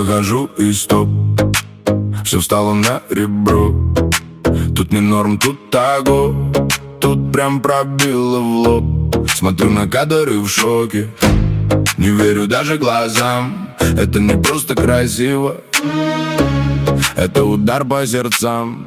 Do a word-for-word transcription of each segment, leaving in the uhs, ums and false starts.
Хожу и стоп, все встало на ребро. Тут не норм, тут таго, тут прям пробило в лоб. Смотрю на кадры в шоке, не верю даже глазам. Это не просто красиво, это удар по сердцам.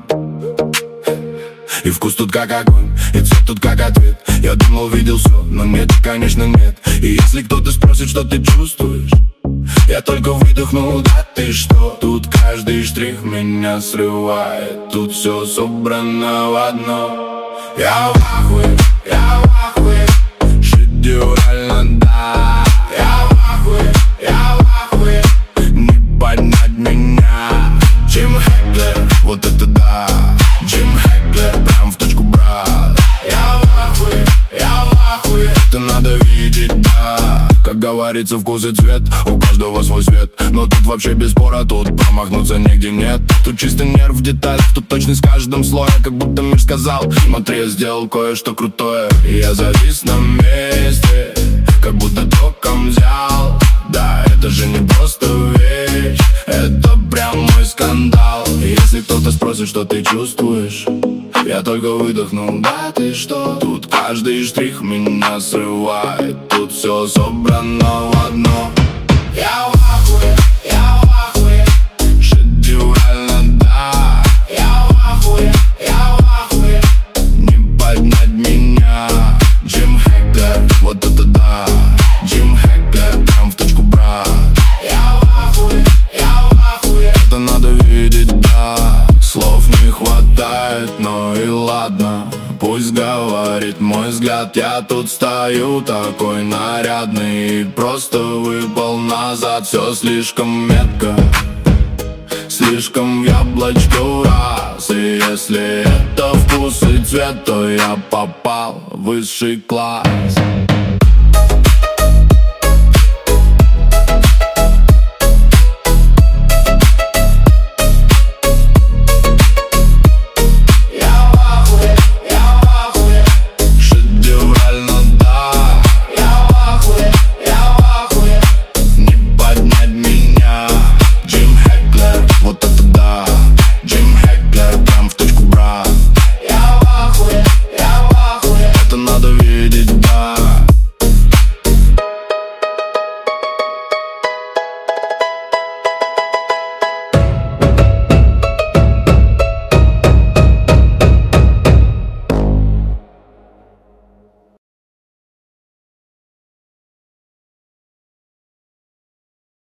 И вкус тут как огонь, и цвет тут как ответ. Я думал, видел все, но нет, конечно нет. И если кто-то спросит, что ты чувствуешь, я только выдохнул, да ты что? Тут каждый штрих меня срывает, тут все собрано в одно. Я в ахуе, я в ахуе, шедеврально, да. Я в ахуе, я в ахуе, не поднять меня. Джим Хэклер, вот это да. Джим Хэклер, прям в точку, брат. Я в ахуе, я в ахуе, это надо видеть, да. Как говорится, вкус и цвет, у каждого свой свет. Но тут вообще без спора, тут промахнуться нигде нет. Тут чисто нерв в деталях, тут точность в каждом слое. Как будто мир сказал: смотри, я сделал кое-что крутое. И я завис на месте, как будто током взял. Да, это же не просто вещь, это прям мой скандал. И если кто-то спросит, что ты чувствуешь, я только выдохнул, да ты что? Тут каждый штрих меня срывает, тут все собрано в одно. Я в ахуе, я в ахуе, шедеврально, да. Я в ахуе, я в ахуе, не поднять меня. Джим Хэклер, вот это да. Джим Хэклер, прям в точку, брат. Я в ахуе, я в ахуе, это надо видеть, да. Слов не хватает, но и ладно, пусть говорит мой взгляд. Я тут стою такой нарядный, просто выпал назад. Все слишком метко, слишком в яблочко раз. И если это вкус и цвет, то я попал в высший класс.